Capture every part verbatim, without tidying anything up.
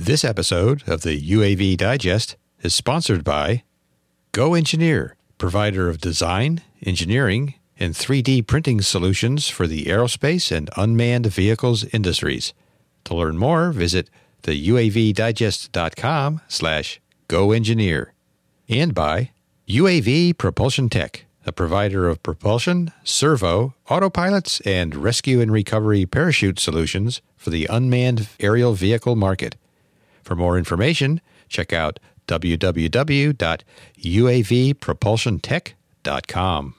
This episode of the U A V Digest is sponsored by Go Engineer, provider of design, engineering, and three D printing solutions for the aerospace and unmanned vehicles industries. To learn more, visit the U A V digest dot com slash go engineer. And by U A V Propulsion Tech, a provider of propulsion, servo, autopilots, and rescue and recovery parachute solutions for the unmanned aerial vehicle market. For more information, check out w w w dot u a v propulsion tech dot com.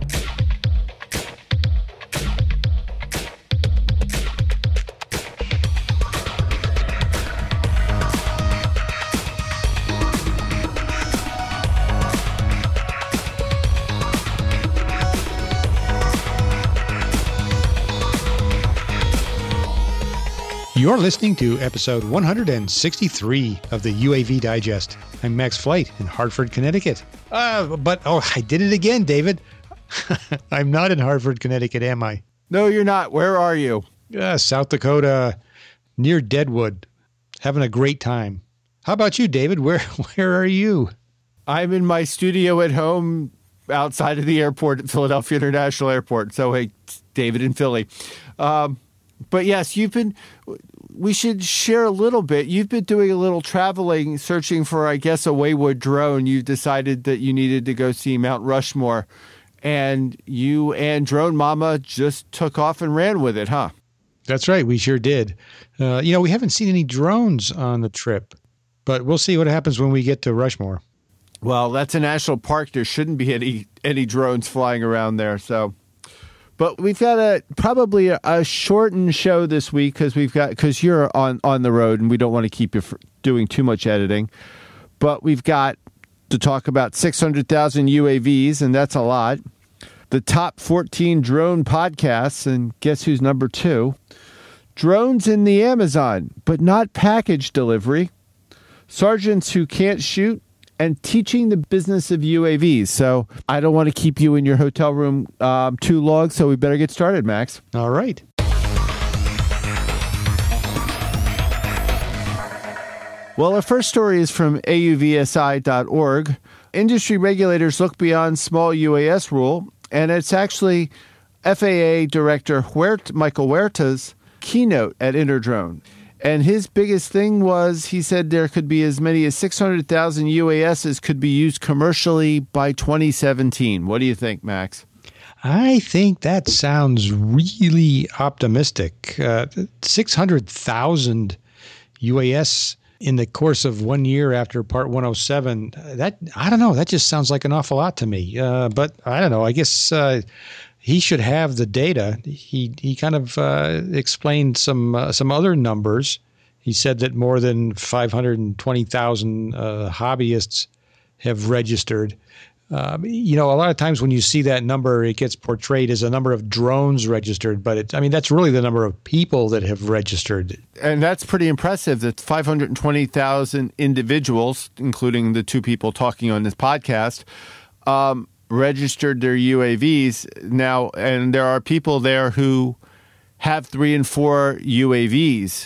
You're listening to episode one hundred sixty-three of the U A V Digest. I'm Max Flight in Hartford, Connecticut. Uh, but, oh, I did it again, David. I'm not in Hartford, Connecticut, am I? No, you're not. Where are you? Uh, South Dakota, near Deadwood. Having a great time. How about you, David? Where, where are you? I'm in my studio at home outside of the airport at Philadelphia International Airport. So, hey, David in Philly. Um, But yes, you've been, we should share a little bit. You've been doing a little traveling, searching for, I guess, a Waywood drone. You decided that you needed to go see Mount Rushmore. And you and Drone Mama just took off and ran with it, huh? That's right. We sure did. Uh, you know, we haven't seen any drones on the trip, but we'll see what happens when we get to Rushmore. Well, that's a national park. There shouldn't be any, any drones flying around there, so... But we've got a probably a, a shortened show this week because we've got because you're on, on the road and we don't want to keep you for doing too much editing. But we've got to talk about six hundred thousand U A Vs, and that's a lot. The top fourteen drone podcasts, and guess who's number two? Drones in the Amazon, but not package delivery. Sergeants who can't shoot. And teaching the business of U A Vs. So I don't want to keep you in your hotel room um, too long, so we better get started, Max. All right. Well, our first story is from A U V S I dot org. Industry regulators look beyond small U A S rule, and it's actually F A A Director Huert- Michael Huerta's keynote at Interdrone. And his biggest thing was he said there could be as many as six hundred thousand U A Ss could be used commercially by twenty seventeen. What do you think, Max? I think that sounds really optimistic. Uh, six hundred thousand U A S in the course of one year after Part one oh seven, that, I don't know, that just sounds like an awful lot to me. Uh, but I don't know, I guess... Uh, He should have the data. He he kind of uh, explained some uh, some other numbers. He said that more than five hundred twenty thousand uh, hobbyists have registered. Uh, you know, a lot of times when you see that number, it gets portrayed as a number of drones registered. But it, I mean, that's really the number of people that have registered. And that's pretty impressive that five hundred twenty thousand individuals, including the two people talking on this podcast, um, registered their U A Vs now, and there are people there who have three and four U A Vs.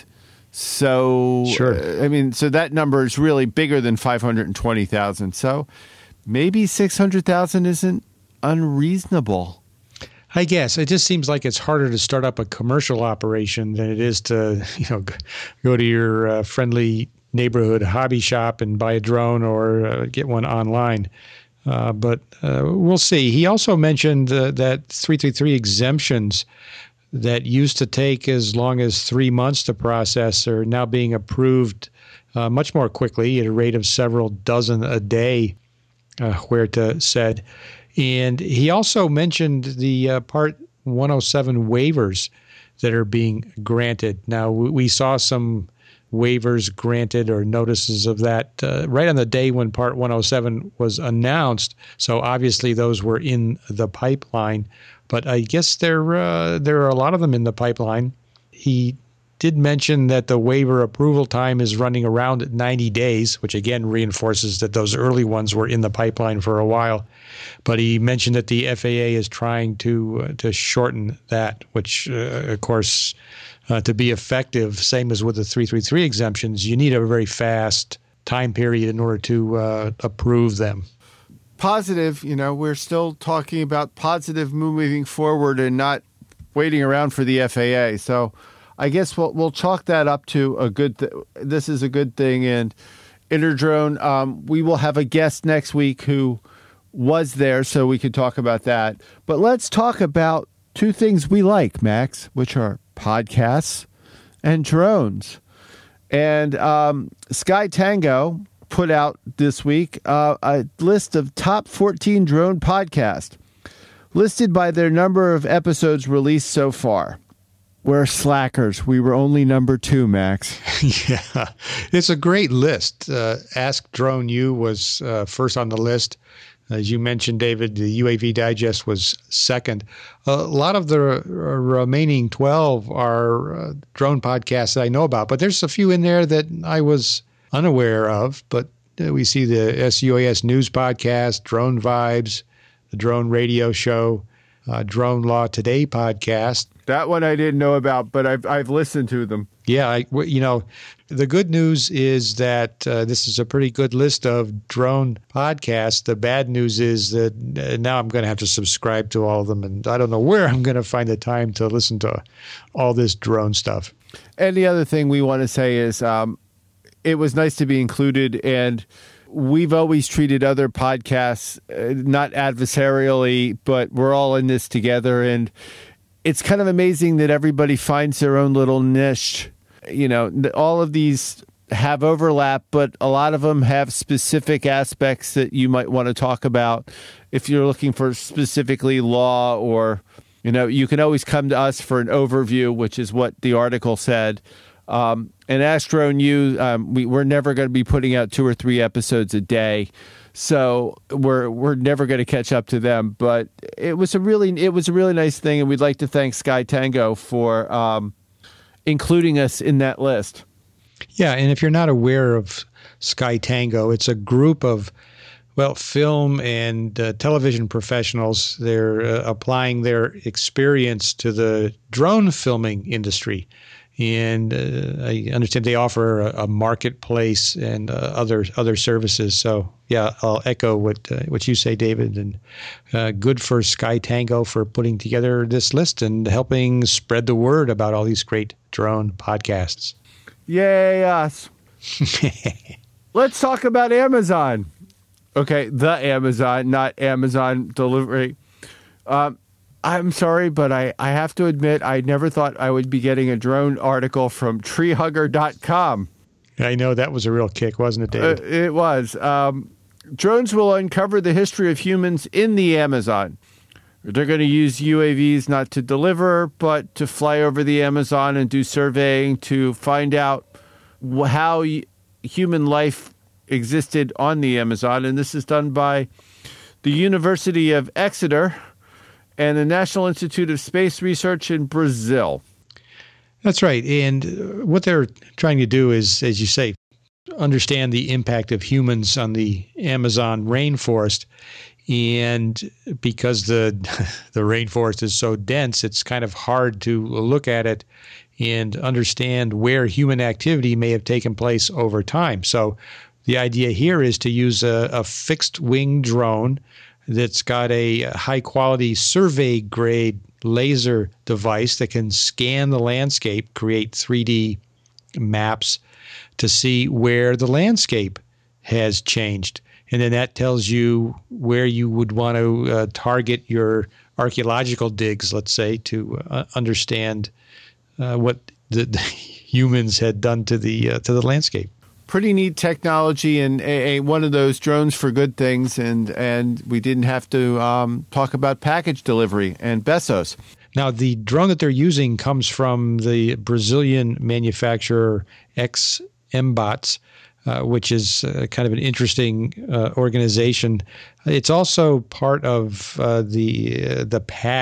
So, sure. uh, I mean, so that number is really bigger than five hundred twenty thousand. So maybe six hundred thousand isn't unreasonable. I guess it just seems like it's harder to start up a commercial operation than it is to, you know, go to your uh, friendly neighborhood hobby shop and buy a drone or uh, get one online. Uh, but uh, we'll see. He also mentioned uh, that three thirty-three exemptions that used to take as long as three months to process are now being approved uh, much more quickly at a rate of several dozen a day, uh, Huerta said. And he also mentioned the uh, Part one oh seven waivers that are being granted. Now, we saw some waivers granted or notices of that uh, right on the day when Part one oh seven was announced. So obviously those were in the pipeline, but I guess there uh, there are a lot of them in the pipeline. He did mention that the waiver approval time is running around ninety days, which again reinforces that those early ones were in the pipeline for a while. But he mentioned that the F A A is trying to uh, to shorten that, which, uh, of course, uh, to be effective, same as with the three thirty-three exemptions, you need a very fast time period in order to uh, approve them. Positive, you know, we're still talking about positive moving forward and not waiting around for the F A A. So I guess we'll we'll chalk that up to a good th- this is a good thing. And Interdrone, um, we will have a guest next week who was there, so we could talk about that. But let's talk about two things we like, Max, which are podcasts and drones. And um, Sky Tango put out this week uh, a list of top fourteen drone podcasts listed by their number of episodes released so far. We're slackers. We were only number two, Max. Yeah, it's a great list. Uh, Ask Drone U was uh, first on the list. As you mentioned, David, the U A V Digest was second. A lot of the r- remaining twelve are uh, drone podcasts that I know about, but there's a few in there that I was unaware of. But uh, we see the S U A S News Podcast, Drone Vibes, the Drone Radio Show, uh, Drone Law Today Podcast. That one I didn't know about, but I've I've listened to them. Yeah, I, you know, the good news is that uh, this is a pretty good list of drone podcasts. The bad news is that uh, now I'm going to have to subscribe to all of them, and I don't know where I'm going to find the time to listen to all this drone stuff. And the other thing we want to say is um, it was nice to be included, and we've always treated other podcasts uh, not adversarially, but we're all in this together, and it's kind of amazing that everybody finds their own little niche. You know, all of these have overlap, but a lot of them have specific aspects that you might want to talk about. If you're looking for specifically law, or, you know, you can always come to us for an overview, which is what the article said. Um, and Ask Drone U, um, we, we're never going to be putting out two or three episodes a day. So we're we're never going to catch up to them, but it was a really it was a really nice thing, and we'd like to thank Sky Tango for um, including us in that list. Yeah, and if you're not aware of Sky Tango, it's a group of well, film and uh, television professionals. They're uh, applying their experience to the drone filming industry. And uh, I understand they offer a, a marketplace and uh, other other services. So, yeah, I'll echo what uh, what you say, David. And uh, good for Sky Tango for putting together this list and helping spread the word about all these great drone podcasts. Yay, us. Let's talk about Amazon. Okay, the Amazon, not Amazon delivery. Um, I'm sorry, but I, I have to admit, I never thought I would be getting a drone article from tree hugger dot com. I know that was a real kick, wasn't it, David? Uh, it was. Um, drones will uncover the history of humans in the Amazon. They're going to use U A Vs not to deliver, but to fly over the Amazon and do surveying to find out how human life existed on the Amazon. And this is done by the University of Exeter and the National Institute of Space Research in Brazil. That's right. And what they're trying to do is, as you say, understand the impact of humans on the Amazon rainforest. And because the the rainforest is so dense, it's kind of hard to look at it and understand where human activity may have taken place over time. So the idea here is to use a, a fixed-wing drone that's got a high-quality survey-grade laser device that can scan the landscape, create three D maps to see where the landscape has changed. And then that tells you where you would want to uh, target your archaeological digs, let's say, to uh, understand uh, what the, the humans had done to the uh, to the landscape. Pretty neat technology, and a, a, one of those drones for good things, and, and we didn't have to um, talk about package delivery and Bezos. Now, the drone that they're using comes from the Brazilian manufacturer X-Embots, uh, which is uh, kind of an interesting uh, organization. It's also part of uh, the uh, the PAST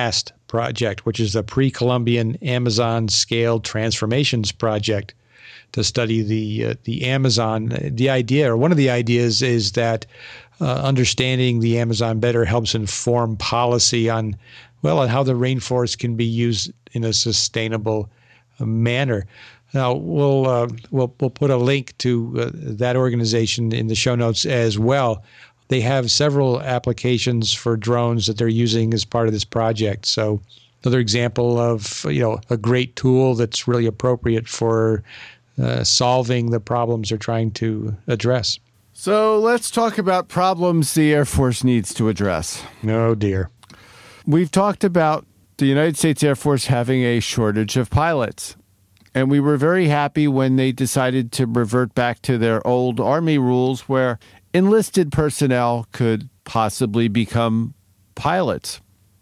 project, which is the Pre-Columbian Amazon Scale Transformations Project, to study the uh, the Amazon. The idea, or one of the ideas, is that uh, understanding the Amazon better helps inform policy on, well, on how the rainforest can be used in a sustainable uh, manner. Now, we'll uh, we'll we'll put a link to uh, that organization in the show notes as well. They have several applications for drones that they're using as part of this project. So, another example of, you know, a great tool that's really appropriate for uh, solving the problems they're trying to address. So let's talk about problems the Air Force needs to address. Oh, dear. We've talked about the United States Air Force having a shortage of pilots. And we were very happy when they decided to revert back to their old Army rules where enlisted personnel could possibly become pilots.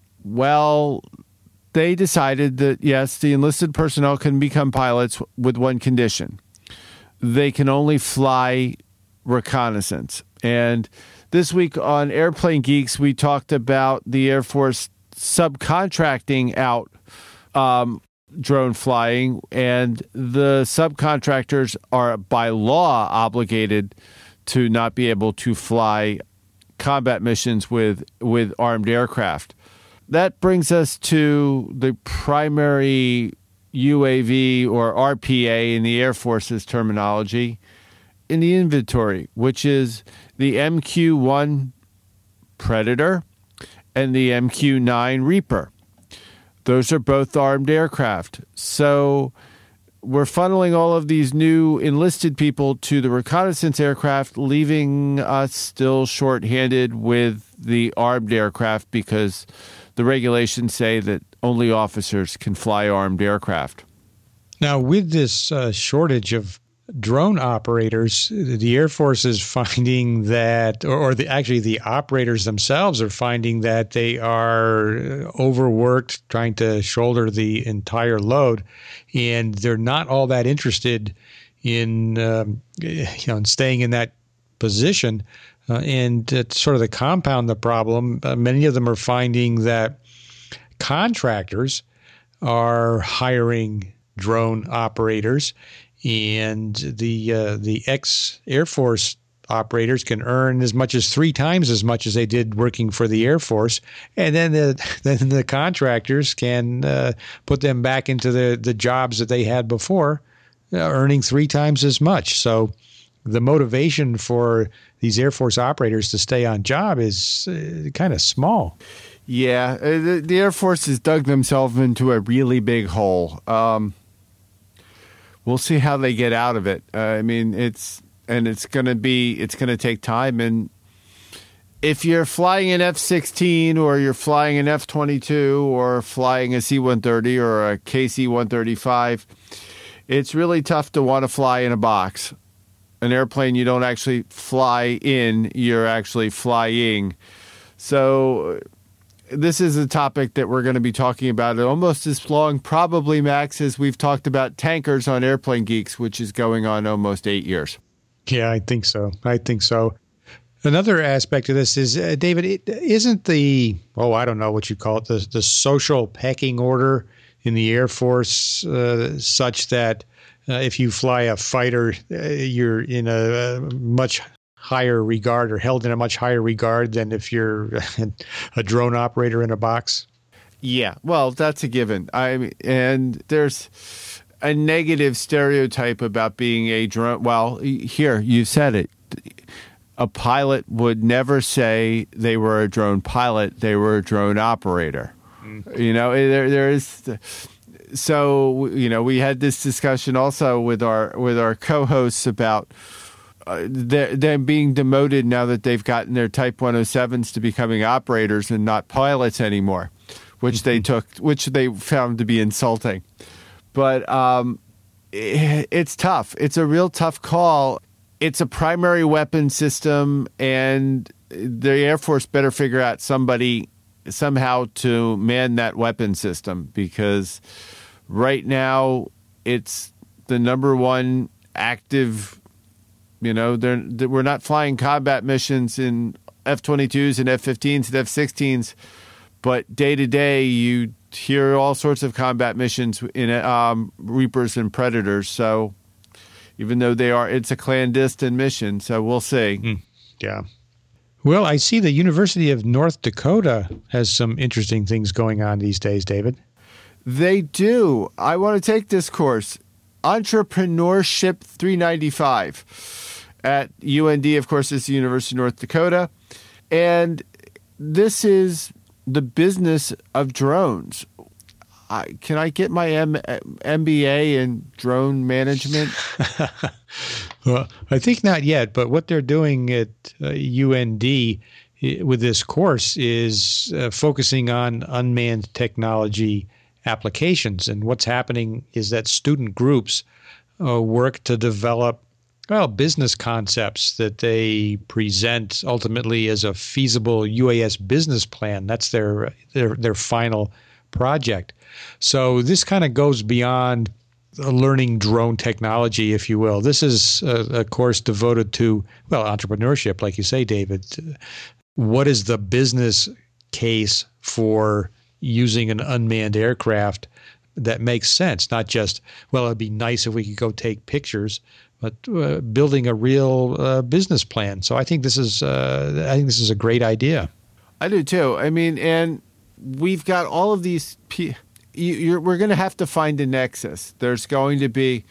Well, they decided that, yes, the enlisted personnel can become pilots with one condition. They can only fly reconnaissance. And this week on Airplane Geeks, we talked about the Air Force subcontracting out um, drone flying, and the subcontractors are by law obligated to not be able to fly combat missions with with armed aircraft. That brings us to the primary U A V, or R P A in the Air Force's terminology, in the inventory, which is the M Q one Predator and the M Q nine Reaper. Those are both armed aircraft. So we're funneling all of these new enlisted people to the reconnaissance aircraft, leaving us still shorthanded with the armed aircraft because the regulations say that only officers can fly armed aircraft. Now, with this uh, shortage of drone operators, the Air Force is finding that, or, or the, actually the operators themselves are finding that they are overworked trying to shoulder the entire load, and they're not all that interested in, um, you know, in staying in that position. Uh, and to sort of to compound the problem, uh, many of them are finding that contractors are hiring drone operators, and the uh, the ex-Air Force operators can earn as much as three times as much as they did working for the Air Force, and then the then the contractors can uh, put them back into the the jobs that they had before, uh, earning three times as much. So the motivation for these Air Force operators to stay on job is uh, kind of small. Yeah, the, the Air Force has dug themselves into a really big hole. Um, we'll see how they get out of it. Uh, I mean, it's and it's going to be it's going to take time. And if you're flying an F sixteen or you're flying an F twenty-two or flying a C one thirty or a K C one thirty-five, it's really tough to want to fly in a box. An airplane you don't actually fly in, you're actually flying. So this is a topic that we're going to be talking about almost as long, probably, Max, as we've talked about tankers on Airplane Geeks, which is going on almost eight years. Yeah, I think so. I think so. Another aspect of this is, uh, David, it isn't the, oh, I don't know what you call it, the, the social pecking order in the Air Force uh, such that uh, if you fly a fighter, uh, you're in a, a much higher regard or held in a much higher regard than if you're a drone operator in a box? Yeah, well, that's a given. I mean, and there's a negative stereotype about being a drone. Well, here, you said it. A pilot would never say they were a drone pilot. They were a drone operator. Mm. You know, there there is. So, you know, we had this discussion also with our with our co-hosts about uh, them being demoted now that they've gotten their Type one oh sevens to becoming operators and not pilots anymore, which mm-hmm. they took, which they found to be insulting. But um, it, it's tough. It's a real tough call. It's a primary weapon system, and the Air Force better figure out somebody somehow to man that weapon system, because right now it's the number one active, you know, they're, they're, we're not flying combat missions in F twenty-twos and F fifteens and F sixteens, but day to day you hear all sorts of combat missions in um, Reapers and Predators. So even though they are, it's a clandestine mission. So we'll see. Mm, yeah. Well, I see the University of North Dakota has some interesting things going on these days, David. They do. I want to take this course, Entrepreneurship three ninety-five at U N D, of course, is the University of North Dakota. And this is the business of drones. I, can I get my M- MBA in drone management? Well, I think not yet, but what they're doing at uh, U N D with this course is uh, focusing on unmanned technology applications. And what's happening is that student groups uh, work to develop, well, business concepts that they present ultimately as a feasible U A S business plan. That's their their their final project. So this kind of goes beyond learning drone technology, if you will. This is a, a course devoted to, well, entrepreneurship, like you say, David. What is the business case for using an unmanned aircraft that makes sense? Not just, well, it'd be nice if we could go take pictures, but uh, building a real uh, business plan. So I think this is, uh, I think this is a great idea. I do too. I mean, and we've got all of these. P- you, you're, we're going to have to find a nexus. There's going to be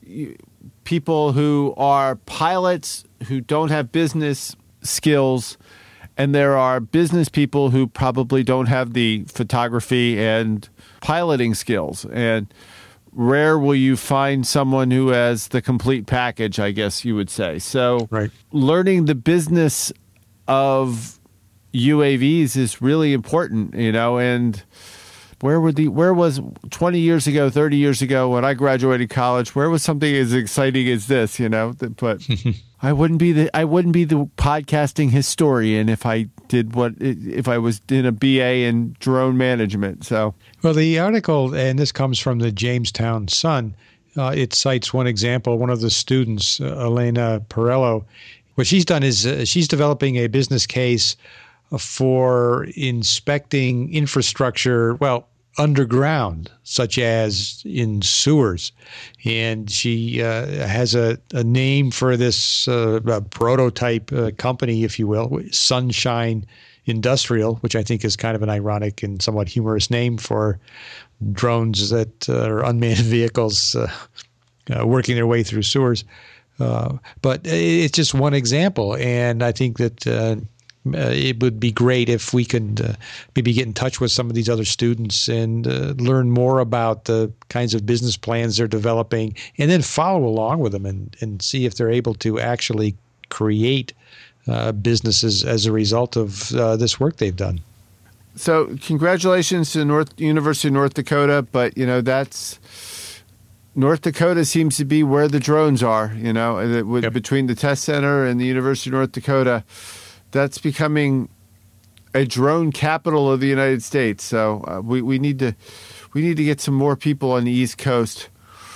people who are pilots who don't have business skills, and there are business people who probably don't have the photography and piloting skills. And rare will you find someone who has the complete package, I guess you would say. So right. Learning the business of U A Vs is really important, you know, and where were the where was twenty years ago, thirty years ago when I graduated college, where was something as exciting as this, you know? But I wouldn't be the I wouldn't be the podcasting historian if I did what if I was in a B A in drone management. So, well, the article, and this comes from the Jamestown Sun, uh, it cites one example. One of the students, uh, Elena Perello, what she's done is uh, she's developing a business case for inspecting infrastructure, well, underground, such as in sewers. And she uh, has a, a name for this uh, a prototype uh, company, if you will, Sunshine Industrial, which I think is kind of an ironic and somewhat humorous name for drones that uh, are unmanned vehicles uh, uh, working their way through sewers. Uh, but it's just one example. And I think that uh, Uh, it would be great if we could uh, maybe get in touch with some of these other students and uh, learn more about the kinds of business plans they're developing, and then follow along with them and, and see if they're able to actually create uh, businesses as a result of uh, this work they've done. So congratulations to North University of North Dakota, but, you know, that's North Dakota seems to be where the drones are, you know, with, yep. between the test center and the University of North Dakota. That's becoming a drone capital of the United States. So uh, we, we need to we need to get some more people on the East Coast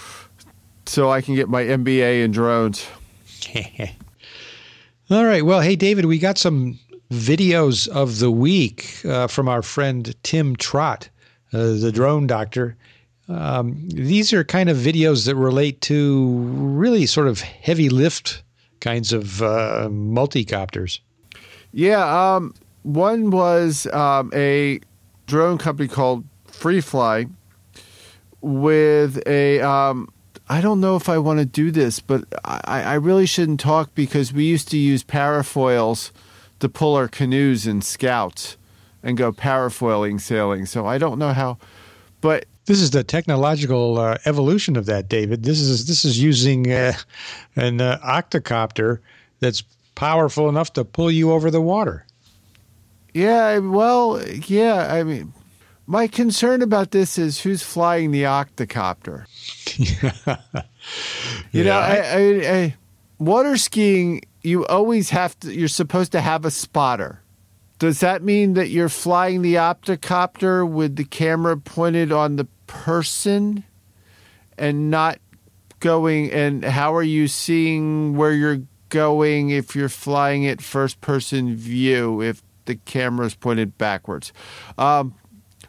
so I can get my M B A in drones. All right. Well, hey, David, we got some videos of the week uh, from our friend Tim Trott, uh, the drone doctor. Um, these are kind of videos that relate to really sort of heavy lift kinds of uh, multicopters. Yeah, um, one was um, a drone company called FreeFly with a, um, I don't know if I want to do this, but I, I really shouldn't talk because we used to use parafoils to pull our canoes and scouts and go parafoiling sailing. So I don't know how, but this is the technological uh, evolution of that, David. This is this is using uh, an uh, octocopter that's powerful enough to pull you over the water. Yeah, well, yeah. I mean, my concern about this is who's flying the octocopter. you yeah. know, I, I, I, water skiing, you always have to. You're supposed to have a spotter. Does that mean that you're flying the octocopter with the camera pointed on the person and not going? And how are you seeing where you're going if you're flying it first person view if the camera's pointed backwards? Um,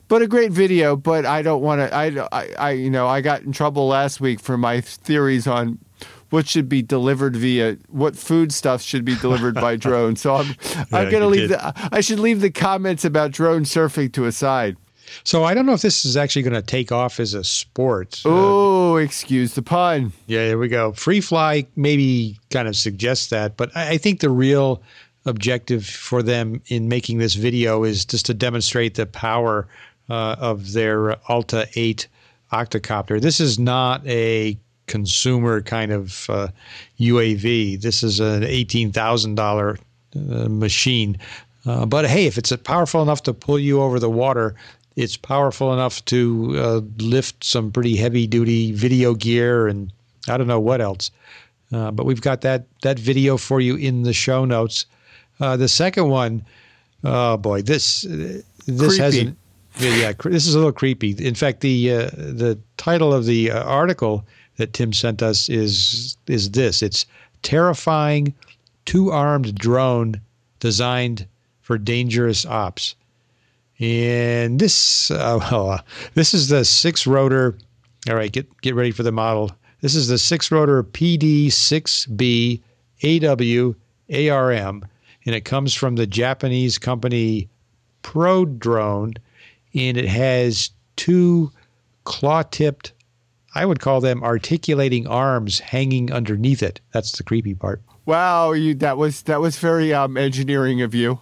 but a great video. But I don't want to. I, I, I, you know, I got in trouble last week for my theories on what should be delivered via what food stuff should be delivered by drone. So I'm, yeah, I'm going to leave did. the. I should leave the comments about drone surfing to a side. So I don't know if this is actually going to take off as a sport. Oh, uh, excuse the pun. Yeah, there we go. Free fly maybe kind of suggests that, but I, I think the real objective for them in making this video is just to demonstrate the power uh, of their Alta eight octocopter. This is not a consumer kind of uh, U A V. This is an eighteen thousand dollars uh, machine. Uh, but hey, if it's powerful enough to pull you over the water, it's powerful enough to uh, lift some pretty heavy-duty video gear and I don't know what else. Uh, but we've got that that video for you in the show notes. Uh, the second one, oh boy, this uh, this Creepy. hasn't. Yeah, this is a little creepy. In fact, the uh, the title of the uh, article that Tim sent us is is this. It's terrifying two-armed drone designed for dangerous ops. And this, uh, well, uh, this is the six-rotor. All right, get get ready for the model. This is the six-rotor P D six B A W A R M, and it comes from the Japanese company Prodrone, and it has two claw-tipped, I would call them articulating arms hanging underneath it. That's the creepy part. Wow, you that was that was very um, engineering of you.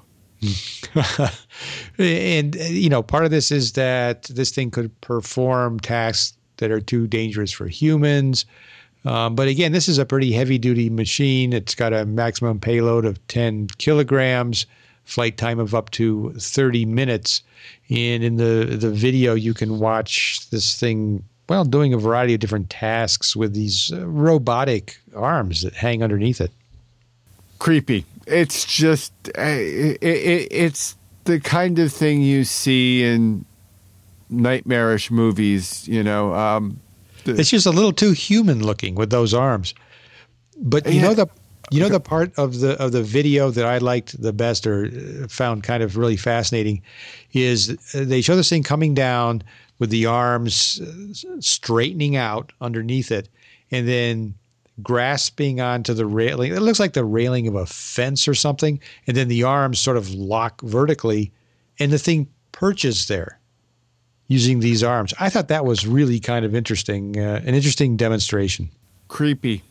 And, you know, part of this is that this thing could perform tasks that are too dangerous for humans. Um, but again, this is a pretty heavy-duty machine. It's got a maximum payload of ten kilograms, flight time of up to thirty minutes. And in the, the video, you can watch this thing, well, doing a variety of different tasks with these uh, robotic arms that hang underneath it. Creepy. It's just, uh, it, it, it's the kind of thing you see in nightmarish movies, you know. Um, it's just a little too human looking with those arms. But you Yeah. know the you know the part of the of the video that I liked the best or found kind of really fascinating is they show this thing coming down with the arms straightening out underneath it, and then grasping onto the railing. It looks like the railing of a fence or something. And then the arms sort of lock vertically and the thing perches there using these arms. I thought that was really kind of interesting, uh, an interesting demonstration. Creepy.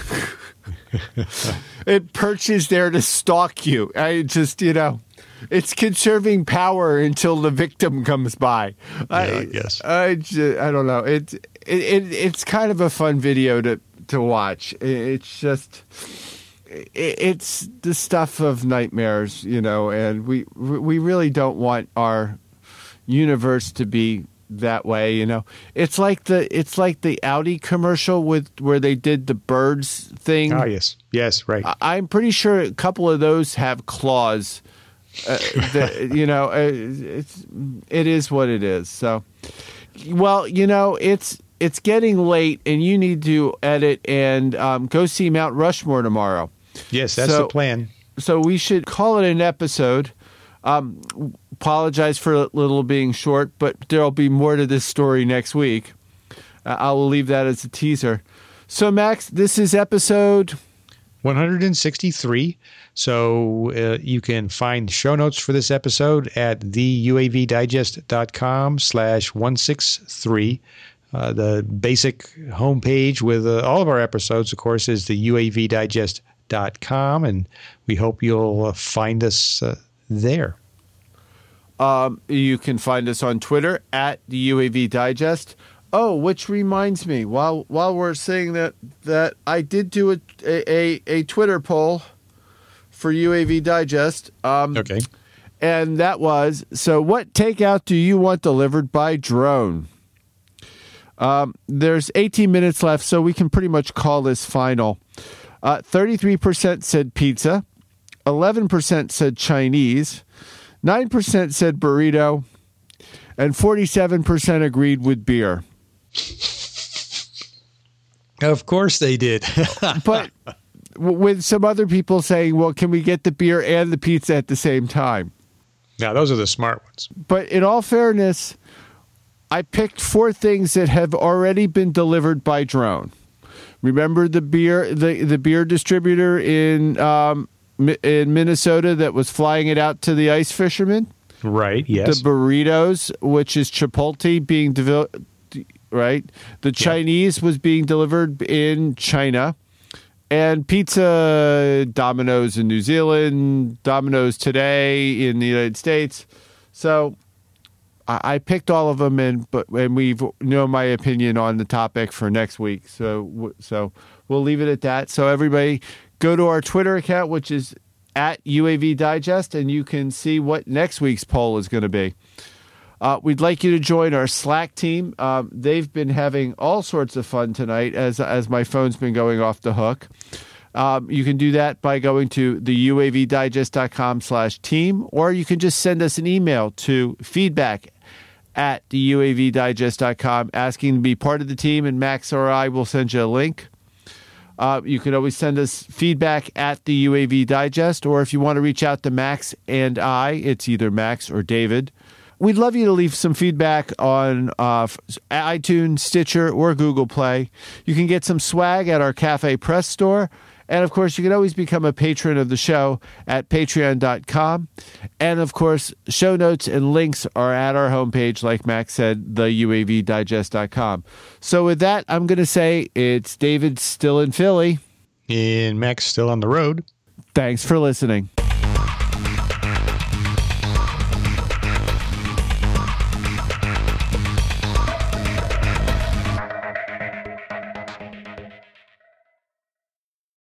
It perches there to stalk you. I just, you know, it's conserving power until the victim comes by. Yeah, I, I guess. I, ju- I don't know. It, it, it, it's kind of a fun video to, to watch. It's just, it's the stuff of nightmares, you know, and we we really don't want our universe to be that way, you know. It's like the it's like the Audi commercial with where they did the birds thing. Oh, yes. Yes, right. I, I'm pretty sure a couple of those have claws. Uh, that, you know, uh, it's it is what it is. So, well, you know, it's. It's getting late, and you need to edit and um, go see Mount Rushmore tomorrow. Yes, that's so, the plan. So we should call it an episode. Um, apologize for a little being short, but there'll be more to this story next week. Uh, I will leave that as a teaser. So, Max, this is episode one hundred sixty-three. So uh, you can find show notes for this episode at theuavdigest.com slash 163. Uh, the basic homepage with uh, all of our episodes, of course, is the u a v digest dot com, and we hope you'll uh, find us uh, there. Um, you can find us on Twitter at the U A V Digest. Oh, which reminds me, while while we're saying that, that I did do a a, a Twitter poll for U A V Digest. Um, Okay. And that was, so what takeout do you want delivered by drone? Um, there's eighteen minutes left, so we can pretty much call this final. Uh, thirty-three percent said pizza, eleven percent said Chinese, nine percent said burrito, and forty-seven percent agreed with beer. Of course they did. But w- with some other people saying, well, can we get the beer and the pizza at the same time? Now, those are the smart ones. But in all fairness, I picked four things that have already been delivered by drone. Remember the beer, the, the beer distributor in um, in Minnesota that was flying it out to the ice fishermen? Right, yes. The burritos, which is Chipotle, being developed, right? The Chinese was being delivered in China. And pizza, Domino's in New Zealand, Domino's today in the United States. So I, I picked all of them, and but and we know my opinion on the topic for next week. So so we'll leave it at that. So everybody, go to our Twitter account, which is at U A V Digest, and you can see what next week's poll is going to be. Uh, we'd like you to join our Slack team. Um, they've been having all sorts of fun tonight as as my phone's been going off the hook. Um, you can do that by going to the U A V digest dot com slash team, or you can just send us an email to feedback at the U A V digest dot com asking to be part of the team, and Max or I will send you a link. Uh, you can always send us feedback at the U A V Digest, or if you want to reach out to Max and I, it's either Max or David. We'd love you to leave some feedback on uh, iTunes, Stitcher, or Google Play. You can get some swag at our Cafe Press store. And, of course, you can always become a patron of the show at patreon dot com. And, of course, show notes and links are at our homepage, like Max said, the U A V digest dot com. So with that, I'm going to say it's David still in Philly. And Max still on the road. Thanks for listening.